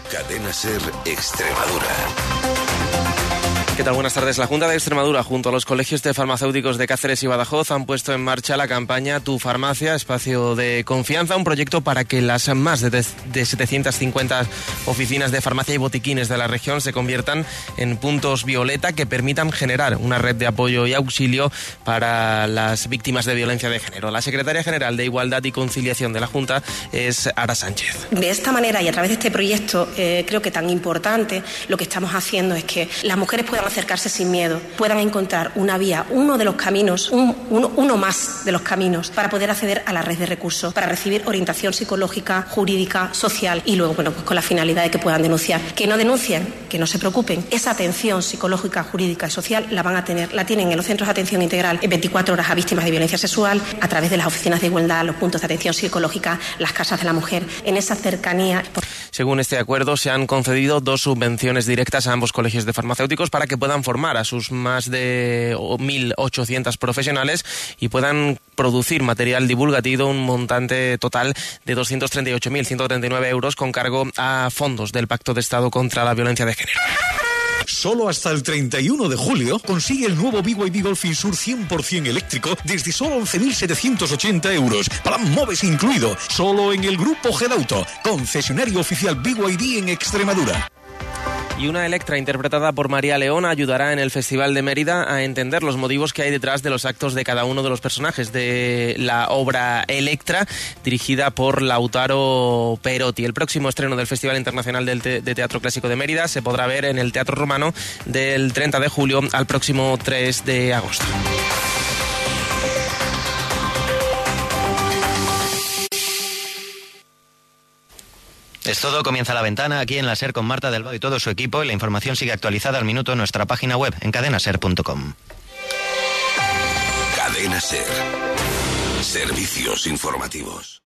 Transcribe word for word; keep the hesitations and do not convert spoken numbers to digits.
Cadena Ser Extremadura. ¿Qué tal? Buenas tardes. La Junta de Extremadura, junto a los colegios de farmacéuticos de Cáceres y Badajoz, han puesto en marcha la campaña Tu Farmacia, espacio de confianza, un proyecto para que las más de, de setecientas cincuenta oficinas de farmacia y botiquines de la región se conviertan en puntos violeta que permitan generar una red de apoyo y auxilio para las víctimas de violencia de género. La secretaria general de Igualdad y Conciliación de la Junta es Ara Sánchez. De esta manera y a través de este proyecto, eh, creo que tan importante, lo que estamos haciendo es que las mujeres puedan acercarse sin miedo, puedan encontrar una vía, uno de los caminos, un, uno, uno más de los caminos para poder acceder a la red de recursos, para recibir orientación psicológica, jurídica, social y luego, bueno, pues con la finalidad de que puedan denunciar. Que no denuncien, que no se preocupen. Esa atención psicológica, jurídica y social la van a tener, la tienen en los centros de atención integral en veinticuatro horas a víctimas de violencia sexual, a través de las oficinas de igualdad, los puntos de atención psicológica, las casas de la mujer, en esa cercanía. Según este acuerdo, se han concedido dos subvenciones directas a ambos colegios de farmacéuticos para que puedan formar a sus más de mil ochocientos profesionales y puedan producir material divulgativo, un montante total de doscientos treinta y ocho mil ciento treinta y nueve euros con cargo a fondos del Pacto de Estado contra la Violencia de Género. Solo hasta el treinta y uno de julio consigue el nuevo B Y D Golf Insur cien por ciento eléctrico desde solo once mil setecientos ochenta euros. Plan MOVES incluido. Solo en el Grupo Gedauto, concesionario oficial B Y D en Extremadura. Y una Electra interpretada por María León ayudará en el Festival de Mérida a entender los motivos que hay detrás de los actos de cada uno de los personajes de la obra Electra, dirigida por Lautaro Perotti. El próximo estreno del Festival Internacional del Te- de Teatro Clásico de Mérida se podrá ver en el Teatro Romano del treinta de julio al próximo tres de agosto. Es todo, comienza La Ventana aquí en la SER con Marta Delbao y todo su equipo, y la información sigue actualizada al minuto en nuestra página web en cadena ser punto com. Cadena Ser. Servicios informativos.